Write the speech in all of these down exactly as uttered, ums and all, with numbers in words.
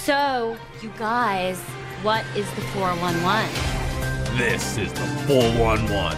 So, you guys, what is the four one one? This is the four one one.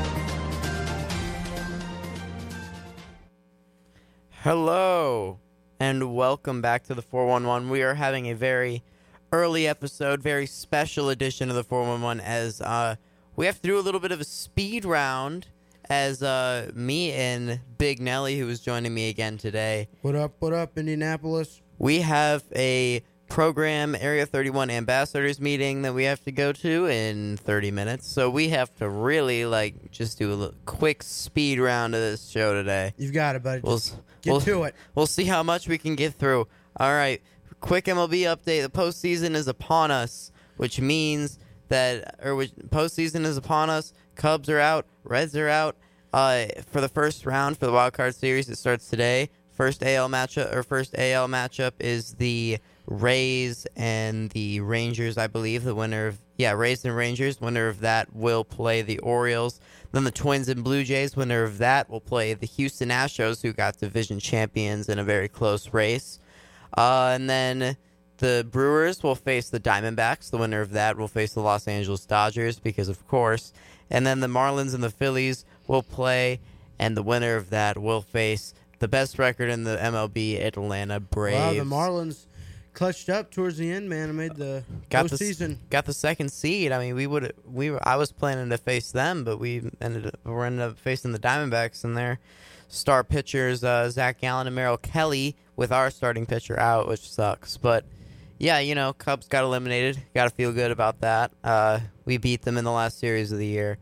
Hello, and welcome back to the four one one. We are having a very early episode, very special edition of the four one one, as uh, we have to do a little bit of a speed round, as uh, me and Big Nelly, who is joining me again today. What up, what up, Indianapolis? We have a program Area thirty-one ambassadors meeting that we have to go to in thirty minutes, so we have to really like just do a little quick speed round of this show today. You've got it, buddy. We'll, Just get we'll, to it. We'll see how much we can get through. All right, quick M L B update. The postseason is upon us, which means that, or which, postseason is upon us. Cubs are out. Reds are out. Uh, for the first round for the wild card series, it starts today. First A L matchup or first A L matchup is the Rays and the Rangers, I believe. The winner of yeah, Rays and Rangers. Winner of that will play the Orioles. Then the Twins and Blue Jays. Winner of that will play the Houston Astros, who got division champions in a very close race. Uh, and then the Brewers will face the Diamondbacks. The winner of that will face the Los Angeles Dodgers, because of course. And then the Marlins and the Phillies will play, and the winner of that will face the best record in the M L B, Atlanta Braves. Wow, the Marlins clutched up towards the end, man. I made the got postseason. The, got the second seed. I mean, we would we were, I was planning to face them, but we ended up we ended up facing the Diamondbacks and their star pitchers, uh, Zach Gallen and Merrill Kelly, with our starting pitcher out, which sucks. But yeah, you know, Cubs got eliminated. Got to feel good about that. Uh, we beat them in the last series of the year,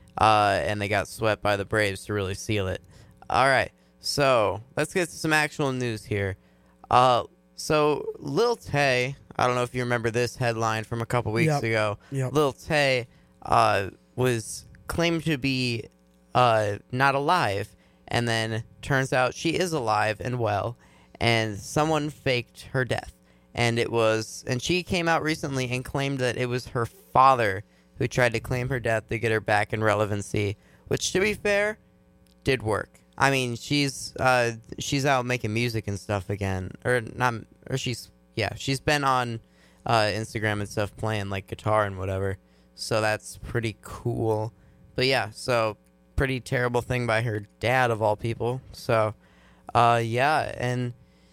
uh, and they got swept by the Braves to really seal it. All right. So, let's get to some actual news here. Uh, so, Lil Tay, I don't know if you remember this headline from a couple weeks Yep. ago. Yep. Lil Tay uh, was claimed to be uh, not alive, and then turns out she is alive and well, and someone faked her death. And it was, and she came out recently and claimed that it was her father who tried to claim her death to get her back in relevancy, which, to be fair, did work. I mean, she's uh, she's out making music and stuff again, or not, or she's yeah, she's been on uh, Instagram and stuff playing like guitar and whatever. So that's pretty cool. But yeah, so pretty terrible thing by her dad of all people. So uh, yeah, and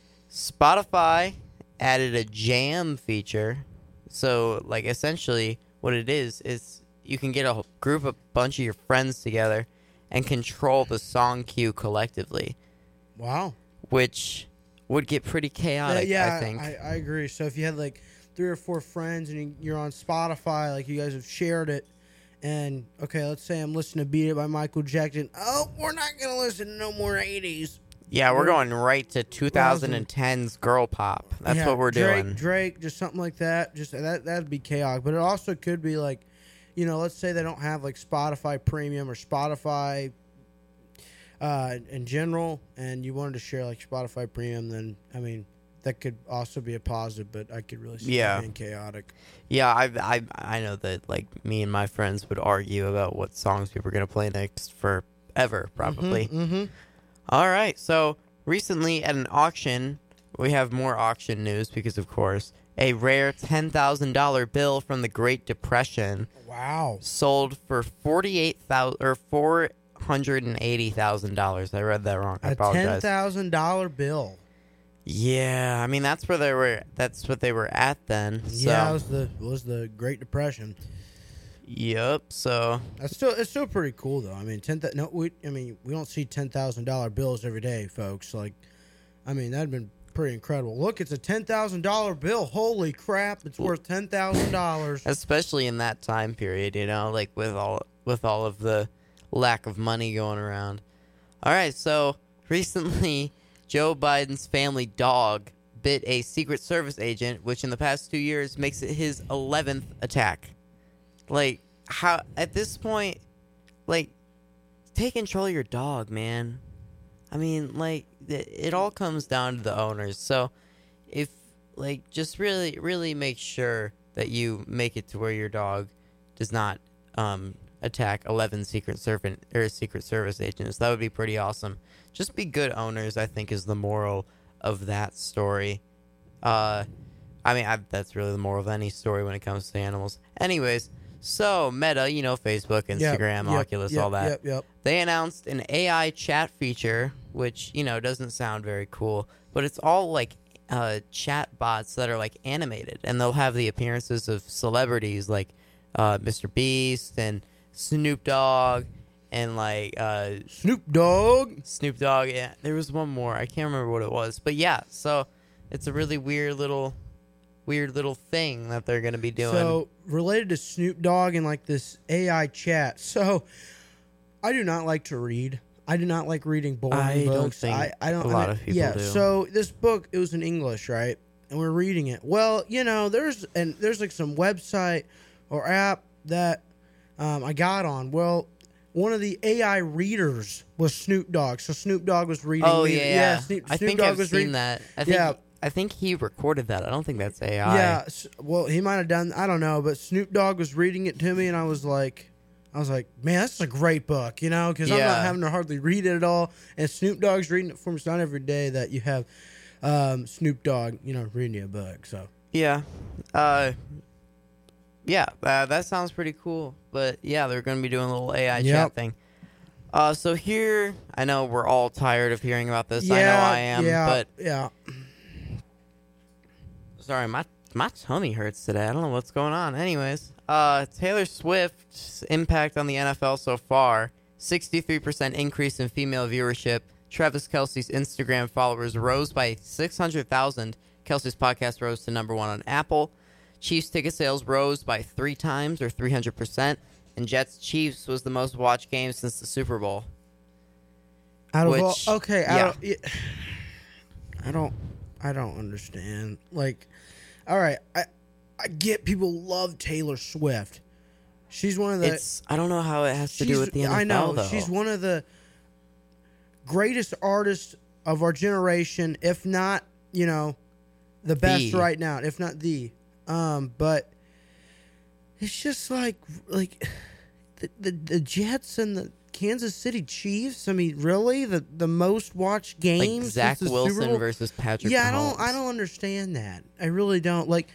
Spotify added a jam feature. So like essentially, what it is is you can get a group, a bunch of your friends together, and control the song queue collectively. Wow. Which would get pretty chaotic, yeah, yeah, I think. I, I agree. So if you had like three or four friends and you're on Spotify, like you guys have shared it, and okay, let's say I'm listening to Beat It by Michael Jackson. Oh, we're not going to listen to no more eighties. Yeah, we're going right to twenty ten's girl pop. That's Yeah, what we're Drake, doing. Drake, just something like that. Just that that'd be chaotic. But it also could be like, you know, let's say they don't have like Spotify Premium or Spotify uh, in general, and you wanted to share like Spotify Premium, then I mean that could also be a positive. But I could really see Yeah. it being chaotic. Yeah, I, I, I know that like me and my friends would argue about what songs we were going to play next forever, probably. Mm-hmm. All right, so recently at an auction, we have more auction news because, of course, a rare ten thousand dollars bill from the Great Depression Wow. sold for forty-eight thousand or four hundred eighty thousand dollars. I read that wrong. I A apologize. ten thousand dollar bill. Yeah, I mean that's where they were. That's what they were at then. So. Yeah, it was the was the Great Depression. Yep. So. That's still it's still pretty cool though. I mean, ten. Th- no, we. I mean, we don't see ten thousand dollar bills every day, folks. Like, I mean, that'd been pretty incredible. Look, it's a ten thousand dollar bill. Holy crap! It's worth ten thousand dollars. Especially in that time period, you know, like with all with all of the lack of money going around. All right, so recently, Joe Biden's family dog bit a Secret Service agent, which in the past two years makes it his eleventh attack. Like, how at this point, like, take control of your dog, man. I mean, like, it, it all comes down to the owners. So, if, like, just really, really make sure that you make it to where your dog does not um, attack eleven Secret Servant or Secret Service agents. That would be pretty awesome. Just be good owners, I think, is the moral of that story. Uh, I mean, I, that's really the moral of any story when it comes to animals. Anyways, so Meta, you know, Facebook, Yep, Instagram, yep, Oculus, yep, all that. Yep, yep. They announced an A I chat feature, which, you know, doesn't sound very cool, but it's all like uh, chat bots that are like animated, and they'll have the appearances of celebrities like uh, Mister Beast and Snoop Dogg and like uh, Snoop Dogg. Snoop Dogg. Yeah, there was one more. I can't remember what it was, but yeah. So it's a really weird little, weird little thing that they're gonna be doing. So related to Snoop Dogg and like this A I chat. So I do not like to read. I do not like reading boring I don't books. think I, I don't. a lot I, of people yeah. do. So this book, it was in English, right? And we're reading it. Well, you know, there's and there's like some website or app that um, I got on. Well, one of the A I readers was Snoop Dogg. So Snoop Dogg was reading. oh me- yeah, yeah. Snoop, I Snoop think Dogg I've was seen reading. that. I think, Yeah. I think he recorded that. I don't think that's A I. Yeah, s- well, he might have done. I don't know, but Snoop Dogg was reading it to me, and I was like, I was like, man, this is a great book, you know, because I'm Yeah. not having to hardly read it at all, and Snoop Dogg's reading it for me. It's not every day that you have um, Snoop Dogg, you know, reading you a book. So Yeah. Uh, yeah, uh, that sounds pretty cool. But yeah, they're going to be doing a little A I chat Yep. thing. Uh, so here, I know we're all tired of hearing about this. I know I am. yeah, But yeah. sorry, my my tummy hurts today. I don't know what's going on. Anyways, uh, Taylor Swift's impact on the N F L so far: sixty-three percent increase in female viewership. Travis Kelce's Instagram followers rose by six hundred thousand. Kelce's podcast rose to number one on Apple. Chiefs ticket sales rose by three times, or three hundred percent. And Jets Chiefs was the most watched game since the Super Bowl. Out of Which- all, okay, out yeah. of, yeah. I don't, I don't understand. Like, all right, I, I get people love Taylor Swift. She's one of the. It's I don't know how it has to do She's- with the N F L, I know though. she's one of the greatest artists of our generation, if not, you know, the best The. right now, if not the. Um, but it's just like like the, the the Jets and the Kansas City Chiefs. I mean, really, the the most watched like games. Zach since the Super Wilson Bowl? versus Patrick Yeah, I Mahomes. don't I don't understand that. I really don't. Like,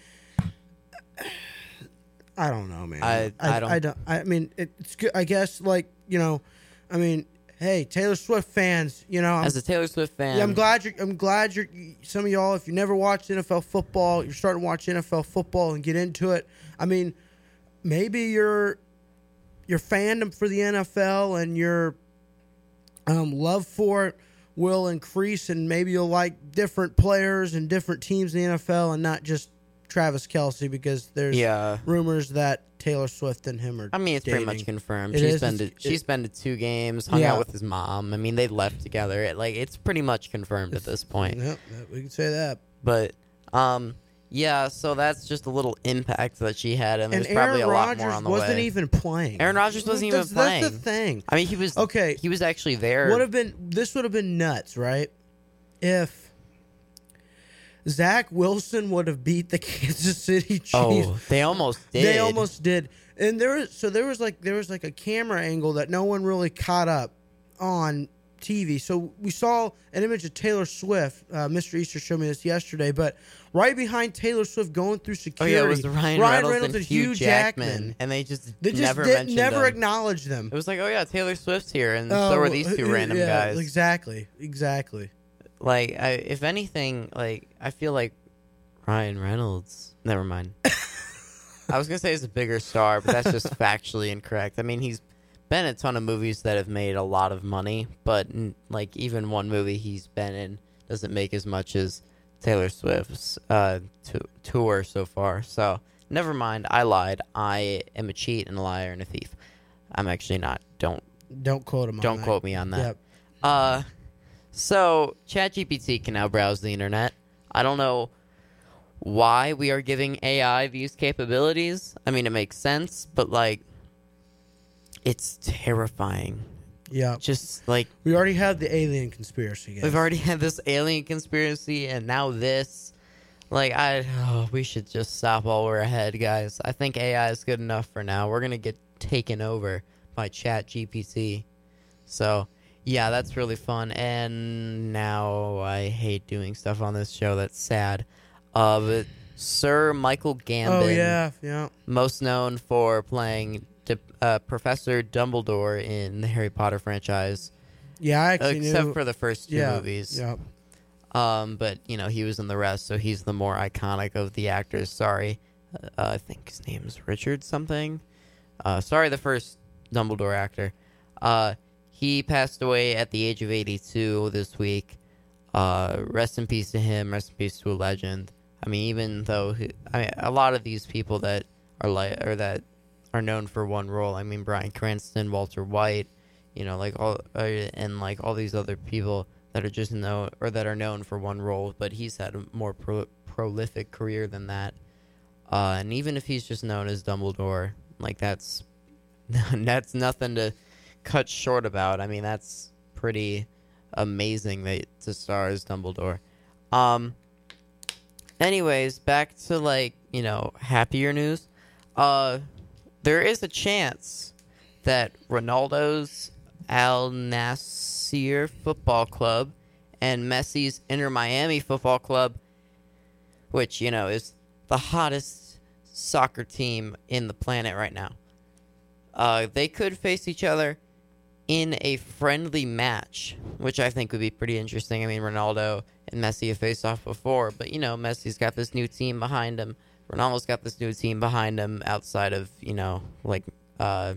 I don't know, man. I- I don't- I don't. I mean, it, it's good. I guess, like, you know, I mean, hey, Taylor Swift fans, you know, I'm, As a Taylor Swift fan, yeah, I'm glad you're. I'm glad you're. Some of y'all, if you never watched N F L football, you're starting to watch N F L football and get into it. I mean, maybe your your fandom for the N F L and your um, love for it will increase, and maybe you'll like different players and different teams in the N F L, and not just Travis Kelce, because there's yeah. rumors that Taylor Swift and him are. I mean, it's pretty much dating. confirmed. It She's is, been to it's- she's been to two games, hung Yeah. out with his mom. I mean, they left together. It, like it's pretty much confirmed at this point. Yep, we can say that. But um, yeah. So that's just a little impact that she had, and And there's probably Aaron a lot Rodgers more on the wasn't way. even playing. Aaron Rodgers wasn't even that's, That's the playing. thing. I mean, he was Okay. He was actually there. Would have been this would have been nuts, right? If Zach Wilson would have beat the Kansas City Chiefs. oh, they almost did. They almost did. And there was so there was like there was like a camera angle that no one really caught up on T V. So we saw an image of Taylor Swift. Uh, Mister Easter showed me this yesterday, but right behind Taylor Swift going through Oh security, yeah, it was Ryan, Reynolds, and Hugh Jackman, and they just They just never did, mentioned never them. acknowledged them. It was like, oh yeah, Taylor Swift's here, and Oh, so were these two uh, random yeah, guys. Exactly, exactly. Like, I, if anything, like I feel like Ryan Reynolds. Never mind. I was gonna say he's a bigger star, but that's just factually incorrect. I mean, he's been in a ton of movies that have made a lot of money, but mm, like even one movie he's been in doesn't make as much as Taylor Swift's uh, to- tour so far. So never mind. I lied. I am a cheat and a liar and a thief. I'm actually not. Don't Don't quote him. on don't that. quote me on that. Yep. Uh, so ChatGPT can now browse the internet. I don't know why we are giving A I these capabilities. I mean, it makes sense, but like, it's terrifying. Yeah. Just like We already had the alien conspiracy, guys. we've already had this alien conspiracy, and now this. Like, I, oh, we should just stop while we're ahead, guys. I think A I is good enough for now. We're gonna get taken over by ChatGPT. So, yeah, that's really fun. And now I hate doing stuff on this show. That's sad. Uh, but Sir Michael Gambon. Oh yeah, yeah. Most known for playing D- uh, Professor Dumbledore in the Harry Potter franchise, Yeah, I actually except knew. for the first two yeah, movies. Yeah. Um, but you know he was in the rest, so he's the more iconic of the actors. Sorry, uh, I think his name's Richard something. Uh, sorry, the first Dumbledore actor. Uh, he passed away at the age of eighty-two this week. Uh, rest in peace to him. Rest in peace to a legend. I mean, even though he, I mean, a lot of these people that are like or that are known for one role. I mean, Bryan Cranston, Walter White, you know, like all uh, and like all these other people that are just known or that are known for one role. But he's had a more pro- prolific career than that. Uh, and even if he's just known as Dumbledore, like that's that's nothing to cut short about. I mean, that's pretty amazing that to star as Dumbledore. Um. Anyways, back to like you know happier news. Uh, there is a chance that Ronaldo's Al Nassr Football Club and Messi's Inter Miami Football Club, which you know is the hottest soccer team in the planet right now. Uh, they could face each other in a friendly match, which I think would be pretty interesting. I mean, Ronaldo and Messi have faced off before, but, you know, Messi's got this new team behind him. Ronaldo's got this new team behind him outside of, you know, like uh,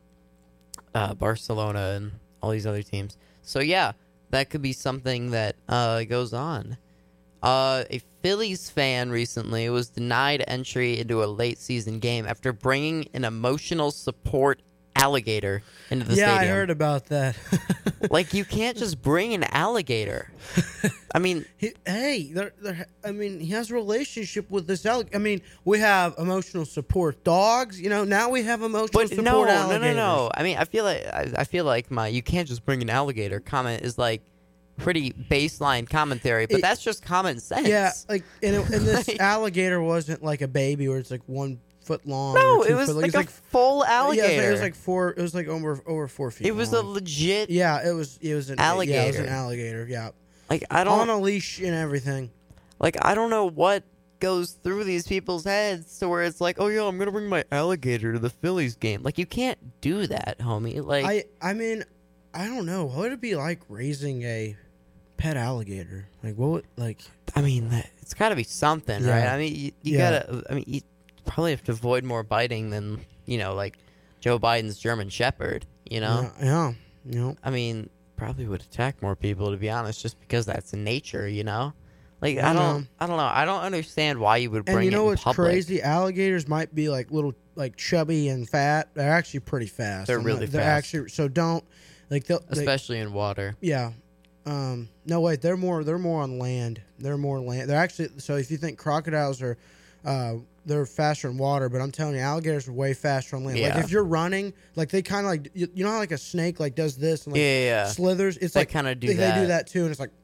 uh, Barcelona and all these other teams. So, yeah, that could be something that uh, goes on. Uh, a Phillies fan recently was denied entry into a late-season game after bringing an emotional support alligator into the yeah, stadium. I heard about that. Like, you can't just bring an alligator. I mean, he, hey, they're, they're, I mean, he has a relationship with this alligator. I mean, we have emotional support dogs. You know, now we have emotional but support no, no, alligators. no, no. I mean, I feel like I, I feel like my "you can't just bring an alligator" comment is like pretty baseline commentary, but It- that's just common sense. Yeah, like, and, it, and this Like- alligator wasn't like a baby where it's like one foot long. no, or two it was foot long. like It's a like full Yeah, alligator. it was, like, it was like four. It was like over over four feet. It was a long. legit. Yeah, it was. It was an Yeah, it was Alligator. an alligator. Yeah, Like I on don't a leash and everything. like I don't know what goes through these people's heads to where it's like, oh yeah, I'm gonna bring my alligator to the Phillies game. Like you can't do that, homie. Like I I mean, I don't know. What would it be like raising a pet alligator? Like what would like? I mean, that- it's got to be something, Yeah. right? I mean, you, you Yeah. gotta. I mean, you probably have to avoid more biting than you know, like Joe Biden's German Shepherd. You know, Yeah, yeah, you know. I mean, probably would attack more people to be honest, just because that's nature. You know, like I I don't, know. I don't know. I don't understand why you would bring And you it know in what's public. crazy? Alligators might be like little, like chubby and fat. They're actually pretty fast. They're I'm really not- They're fast. actually so don't like they'll they, especially in water. yeah. Um, no wait, they're more they're more on land. They're more land. They're actually so if you think crocodiles are, uh, they're faster in water, but I'm telling you, alligators are way faster on land. Yeah. Like if you're running, like they kind of like you, you know how like a snake like does this and like Yeah, yeah, yeah. slithers. It's They like kinda do they, they do that. that too, and it's like,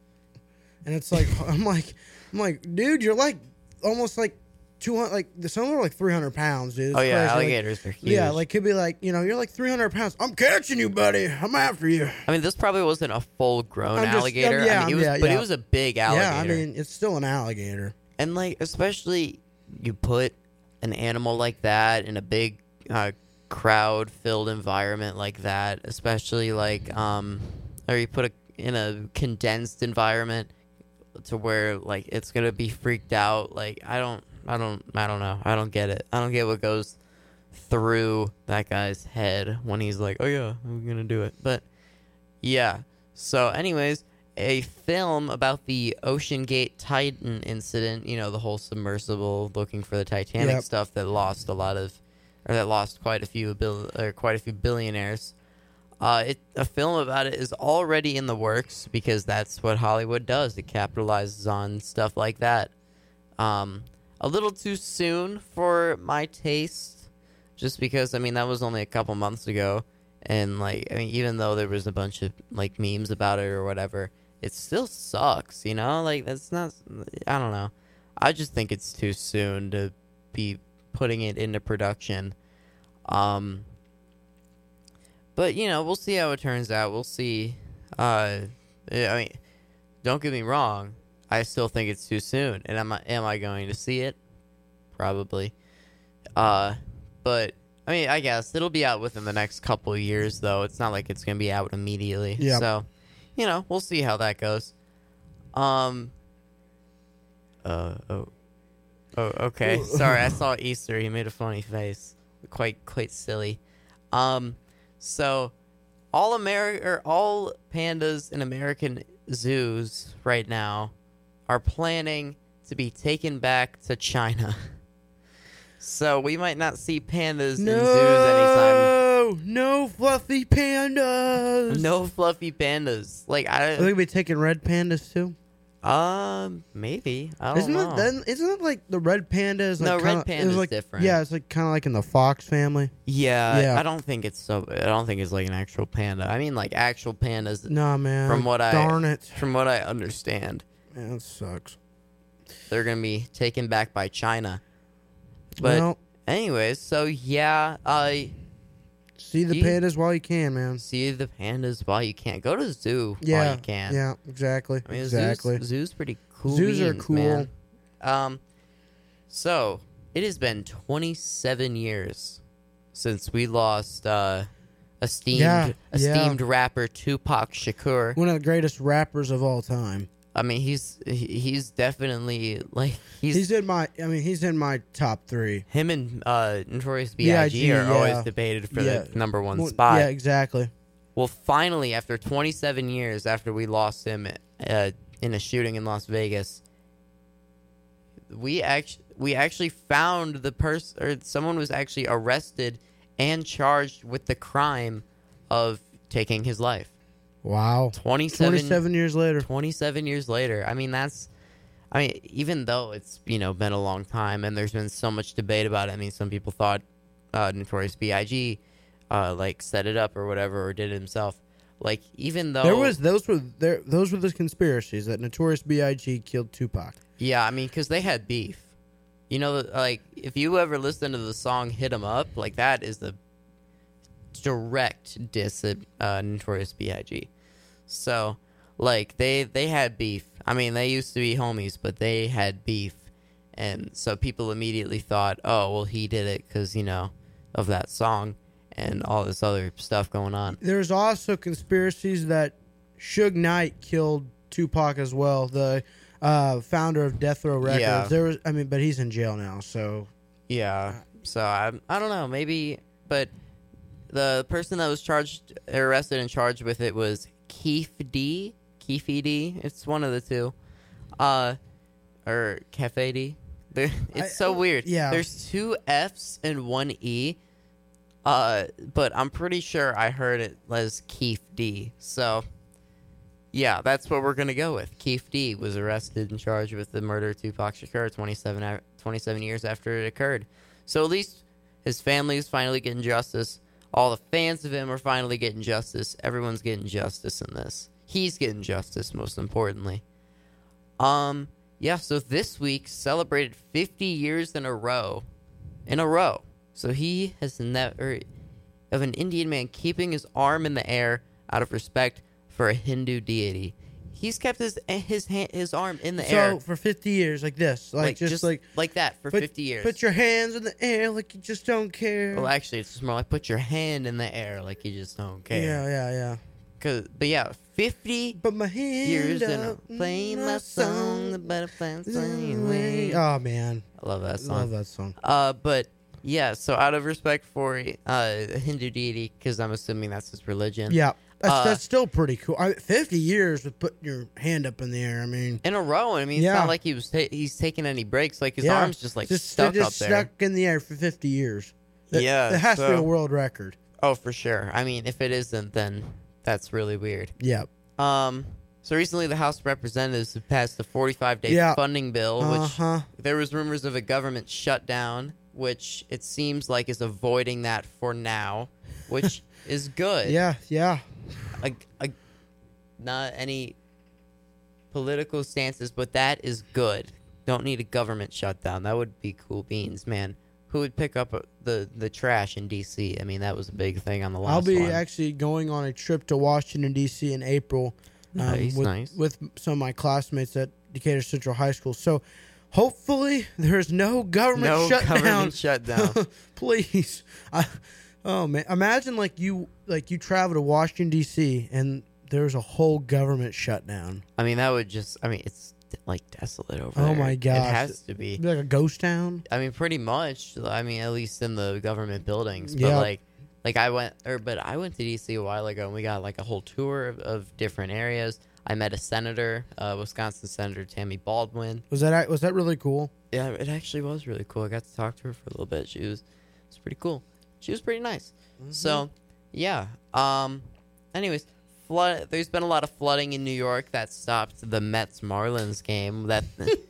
and it's like I'm like I'm like dude, you're like almost like two hundred like some are like three hundred pounds, dude. It's Oh yeah, crazy. Like, alligators are huge. yeah, like could be like you know you're like three hundred pounds. I'm catching you, buddy. I'm after you. I mean, this probably wasn't a full-grown I'm just- alligator. um, yeah, I mean, it was, yeah, but yeah. it was a big alligator. Yeah, I mean it's still an alligator. And like, especially you put an animal like that in a big uh, crowd-filled environment like that, especially like, um, or you put it in a condensed environment to where like it's gonna be freaked out. Like, I don't, I don't, I don't know. I don't get it. I don't get what goes through that guy's head when he's like, "Oh yeah, I'm gonna do it." But yeah. So, anyways. A film about the Ocean Gate Titan incident, you know, the whole submersible looking for the Titanic Yep. stuff that lost a lot of, or that lost quite a few bill, or quite a few billionaires. Uh, it a film about it is already in the works because that's what Hollywood does. It capitalizes on stuff like that. Um, a little too soon for my taste, just because I mean that was only a couple months ago, and like I mean even though there was a bunch of like memes about it or whatever. It still sucks, you know? Like, that's not... I don't know. I just think it's too soon to be putting it into production. Um, but, you know, we'll see how it turns out. We'll see. Uh, I mean, don't get me wrong. I still think it's too soon. And am I, am I going to see it? Probably. Uh, but, I mean, I guess it'll be out within the next couple of years, though. It's not like it's going to be out immediately. Yep. So, you know, we'll see how that goes. Um. Uh, oh. Oh, okay. Sorry, I saw Easter. He made a funny face. Quite, quite silly. Um, so, all Ameri- or all pandas in American zoos right now are planning to be taken back to China. So we might not see pandas no, in zoos anytime. No fluffy pandas. No fluffy pandas. Like Are they I, gonna be taking red pandas too? um, maybe I don't Isn't know. it then? Isn't it like the red panda is like No, red kinda, panda's it's like, different. Yeah, it's like kind of like in the fox family. Yeah, Yeah. I don't think it's so. I don't think it's like an actual panda. I mean, like actual pandas. Nah, man. From what I darn it, from what I understand, man, that sucks. they're gonna be taken back by China. But well, anyways, so yeah, I see the you- pandas while you can, man. see the pandas while you can. Go to the zoo Yeah, while you can. yeah, exactly, I mean, exactly. Zoo's, zoo's pretty cool. Zoos are beans, cool. man. Um, so it has been twenty-seven years since we lost uh, esteemed Yeah, yeah. esteemed rapper Tupac Shakur. One of the greatest rappers of all time. I mean, he's he- he's definitely like he's, He's in my. I mean, he's in my top three. him and uh, Notorious B I G B I G, are always yeah. debated for Yeah. the number one Well, spot. Yeah, exactly. Well, finally, after twenty-seven years after we lost him uh, in a shooting in Las Vegas, we actually we actually found the person, or someone was actually arrested and charged with the crime of taking his life. Wow. twenty-seven, Twenty-seven years later. twenty-seven years later. I mean, that's. I mean, even though it's you know been a long time and there's been so much debate about it. I mean, some people thought uh, Notorious B I G Uh, like set it up or whatever, or did it himself. Like even though There was those were there those were the conspiracies that Notorious B I G killed Tupac. yeah, I mean, because they had beef. You know, like if you ever listen to the song "Hit 'Em Up," like that is the direct diss at uh, Notorious B I G. So, like they they had beef. I mean, they used to be homies, but they had beef, and so people immediately thought, "Oh, well, he did it because you know of that song." And all this other stuff going on. There's also conspiracies that Suge Knight killed Tupac as well, the uh, founder of Death Row Records. Yeah. There was, I mean, but he's in jail now, so Yeah. So I I don't know, maybe, but the person that was charged, arrested and charged with it was Keith D. Keith D. It's one of the two, uh, or Cafe D. They're- It's I- so weird. yeah. There's two F's and one E. Uh, but I'm pretty sure I heard it as Keith D. So, yeah, that's what we're gonna go with. Keith D. was arrested and charged with the murder of Tupac Shakur twenty-seven, a- twenty-seven years after it occurred. So at least his family is finally getting justice. All the fans of him are finally getting justice. Everyone's getting justice in this. He's getting justice, most importantly. Um, yeah. So this week celebrated fifty years in a row, in a row. So he has never, of an Indian man keeping his arm in the air out of respect for a Hindu deity. He's kept his his hand, his arm in the so air, for fifty years, like this, like, just, like like that for put, fifty years. Put your hands in the air like you just don't care. well, actually, it's just more like put your hand in the air like you just don't care. yeah, yeah, yeah. Cause, but yeah, fifty But my hand years in a up, playing my song, the butterflies flying away. Oh man, I love that song. love that song. Uh, but yeah, so out of respect for uh, a Hindu deity, because I'm assuming that's his religion. Yeah, that's, Uh, that's still pretty cool. I, Fifty years with putting your hand up in the air. I mean, In a row. I mean, it's Yeah. not like he was ta- he's taking any breaks. Like his yeah, arms just like just, stuck they're up just there. stuck in the air for fifty years. That- Yeah, that has to be so- a world record. Oh, for sure. I mean, if it isn't, then that's really weird. Yeah. Um. So recently, the House of Representatives have passed the forty-five day Yeah. funding bill, Uh which huh. there was rumors of a government shutdown, which it seems like is avoiding that for now, which is good. Yeah, yeah. A, a, not any political stances, but that is good. Don't need a government shutdown. That would be cool beans, man. Who would pick up uh, the the trash in D C? I mean, that was a big thing on the last I'll be one. actually going on a trip to Washington D C in April. um, Nice, with, nice. with some of my classmates that Decatur Central High School. So hopefully there's no government No shutdown. government shutdown. Please. I, oh man, imagine like you like you travel to Washington D C and there's a whole government shutdown. I mean, that would just. I mean, it's like desolate over Oh there. my gosh. It has to be. It'd be like a ghost town. I mean, pretty much. I mean, at least in the government buildings. But Yeah. like, like I went, or but I went to D C a while ago, and we got like a whole tour of, of different areas. I met a senator, uh, Wisconsin Senator Tammy Baldwin. Was that was that really cool? Yeah, it actually was really cool. I got to talk to her for a little bit. She was, it was pretty cool. She was pretty nice. Mm-hmm. So, yeah. Um. Anyways, flood. There's been a lot of flooding in New York that stopped the Mets Marlins game. That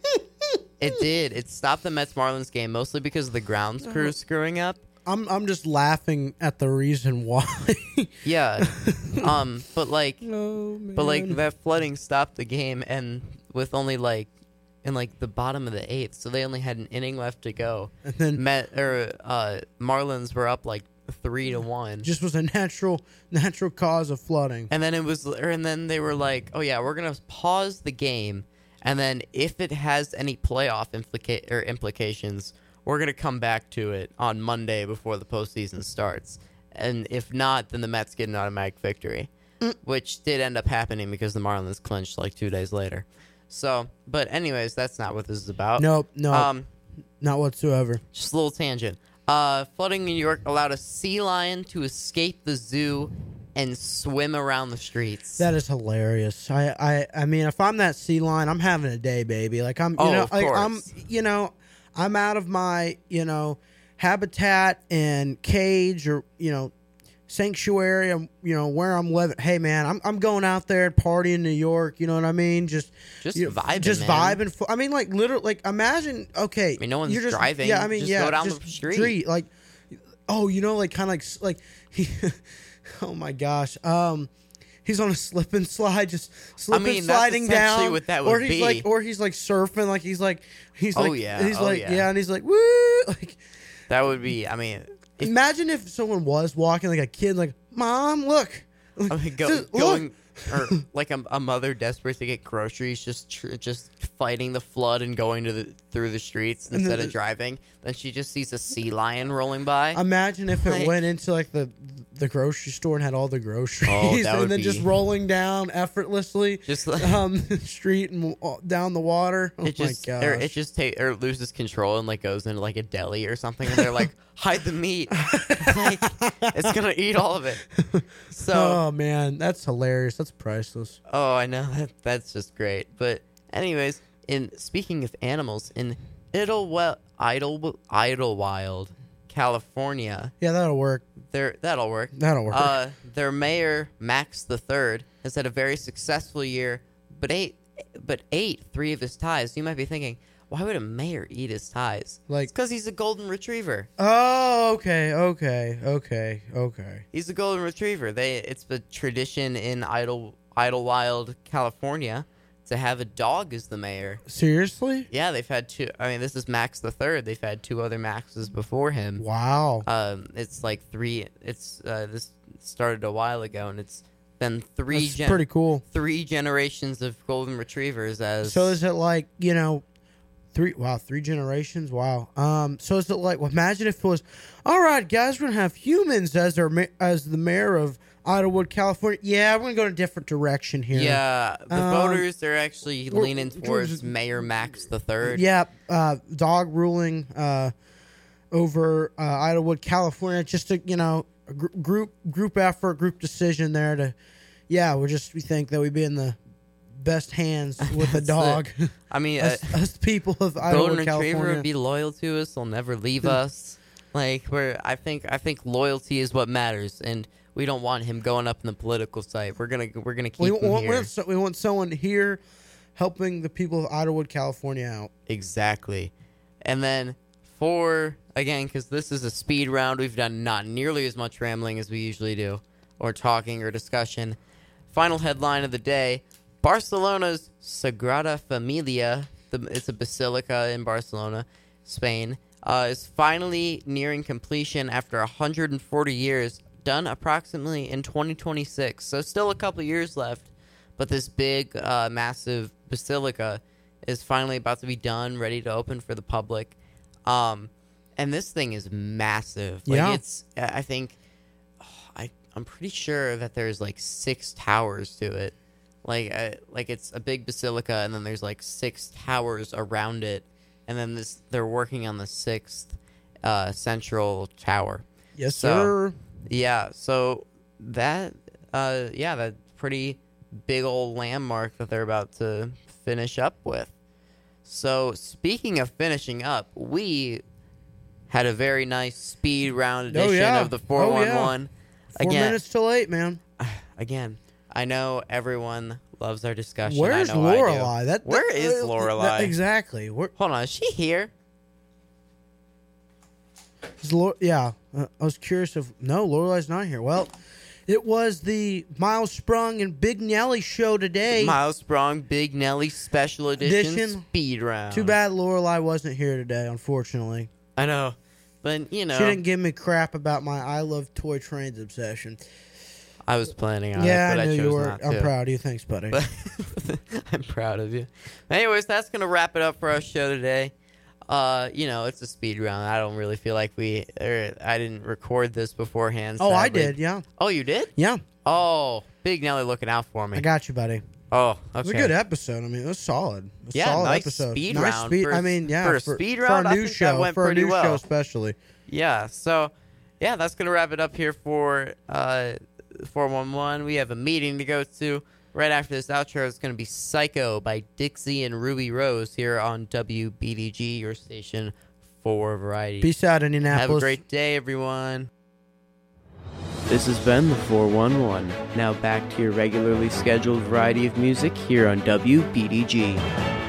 it did. It stopped the Mets Marlins game mostly because of the grounds Uh-huh. crew screwing up. I'm I'm just laughing at the reason why. Yeah. um. But like. Oh, man. But like that flooding stopped the game, and with only like in like the bottom of the eighth, so they only had an inning left to go. And then Met or uh, Marlins were up like three to one, just was a natural natural cause of flooding. and then it was, or, and then they were like, "Oh yeah, we're gonna pause the game, and then if it has any playoff implica- or implications, we're gonna come back to it on Monday before the postseason starts, and if not, then the Mets get an automatic victory." Which did end up happening because the Marlins clinched like two days later. So, but anyways, that's not what this is about. Nope, no, Um, not whatsoever. just a little tangent. Uh, flooding in New York allowed a sea lion to escape the zoo and swim around the streets. That is hilarious. I, I, I mean, if I'm that sea lion, I'm having a day, baby. Like I'm, you Oh, know, of like I'm, course. you know, I'm out of my, you know, habitat and cage or you know, sanctuary. I'm, you know, where I'm living. Hey, man, I'm, I'm going out there and partying in New York. You know what I mean? Just, Just you know, vibing, just man. vibing. fu- I mean, like literally, like imagine. Okay, I mean, no one's you're just, driving. Yeah, I mean, Just yeah, go down the just street. Like, oh, you know, like kind of like s- like he. Oh my gosh. Um. He's on a slip and slide, just slipping, mean, that's sliding essentially down. what that or would he's be. like, or he's like surfing, like he's like, he's Oh, like, yeah, he's oh, like, yeah. yeah. and he's like, woo! Like, That would be, I mean, if, imagine if someone was walking, like a kid, like, mom, look, I mean go, Just look. going, or like a, a mother desperate to get groceries, just tr- just fighting the flood and going to the through the streets And instead the- of driving. Then she just sees a sea lion rolling by. Imagine if it Like- went into like the the grocery store and had all the groceries, Oh, that and would then be- just rolling down effortlessly, Just like- um, the street and uh, down the water. Oh it just, my or gosh! it just ta- or loses control and like goes into like a deli or something, and they're like, hide the meat, like, it's gonna eat all of it. So, Oh man, that's hilarious. That's priceless. oh, I know that that's just great. But anyways, in speaking of animals, in Idlewild, Idle, Idlewild, California, Yeah, that'll work. there that'll work. That'll work. Uh, their mayor Max the Third has had a very successful year, but ate but ate three of his ties. You might be thinking, why would a mayor eat his ties? Like- it's because he's a golden retriever. Oh, okay, okay, okay, okay. He's a golden retriever. They it's the tradition in Idle Idlewild, California, to have a dog as the mayor. Seriously? Yeah, they've had two. I mean, this is Max the Third. They've had two other Maxes before him. Wow. Um, it's like three. It's uh, this started a while ago, and it's been three. That's gen- pretty cool. Three generations of golden retrievers. As So is it like, you know, three, wow, three generations? Wow. Um, so is it like, well, imagine if it was, all right, guys, we're going to have humans as our, ma- as the mayor of Idlewood, California. Yeah, we're going to go in a different direction here. yeah, the Um, voters they're actually we're- leaning we're towards just- Mayor Max the Third. Yeah, uh, dog ruling uh, over uh, Idlewood, California. Just a you know a gr- group group effort, group decision there to. Yeah, we just we think that we'd be in the best hands with a That's dog. I mean, uh, us, us people of golden Idlewood, retriever California. would be loyal to us. They'll never leave us. Like we're, I think, I think loyalty is what matters, and we don't want him going up in the political site. We're gonna, we're gonna keep we, him want, we, here. want so, we want someone here helping the people of Idlewood, California out. Exactly. And then for, again, because this is a speed round, we've done not nearly as much rambling as we usually do, or talking or discussion. Final headline of the day, Barcelona's Sagrada Familia, the, it's a basilica in Barcelona, Spain, uh, is finally nearing completion after one hundred forty years, done approximately in twenty twenty-six. So still a couple years left, but this big, uh, massive basilica is finally about to be done, ready to open for the public. Um, and this thing is massive. Like, Yeah. it's, I think, oh, I, I'm pretty sure that there's like six towers to it. Like, uh, like it's a big basilica, and then there's like six towers around it. And then this, they're working on the sixth uh, central tower. Yes, So, sir. Yeah, so that, uh, yeah, that pretty big old landmark that they're about to finish up with. So, speaking of finishing up, we had a very nice speed round edition Oh, yeah. of the four one one. Four Again, minutes till eight, man. again, I know everyone loves our discussion. Where's I know I do. Lorelai? That, Where that, is uh, Lorelai? that- exactly. Where, Hold on, is she here? is Lor- yeah, uh, I was curious if no, Lorelai's not here. Well, it was the Miles Sprung and Big Nelly show today. Miles Sprung, Big Nelly Special Edition, Edition. Speed Round. Too bad Lorelai wasn't here today, unfortunately. I know, but you know, She didn't give me crap about my I love toy trains obsession. I was planning on yeah, it, but I I, knew chose you were. not I'm to. proud of you. Thanks, buddy. But I'm proud of you. Anyways, that's gonna wrap it up for our show today. Uh, you know, it's a speed round. I don't really feel like we. Or I didn't record this beforehand. oh, I sadly. did. Yeah, Oh, you did? yeah. Oh, Big Nelly looking out for me. I got you, buddy. oh, It was okay. a good episode. I mean, it was solid. It was a Yeah, solid nice episode. speed nice round Speed, for- I mean, yeah, for a speed round, for I a new think that show, went for a pretty new well. show, especially. Yeah. So, yeah, that's gonna wrap it up here for uh four one one. We have a meeting to go to. Right after this outro, it's going to be Psycho by Dixie and Ruby Rose here on W B D G, your station for variety. Peace out, Indianapolis. Have a great day, everyone. This has been the four one one. Now back to your regularly scheduled variety of music here on W B D G.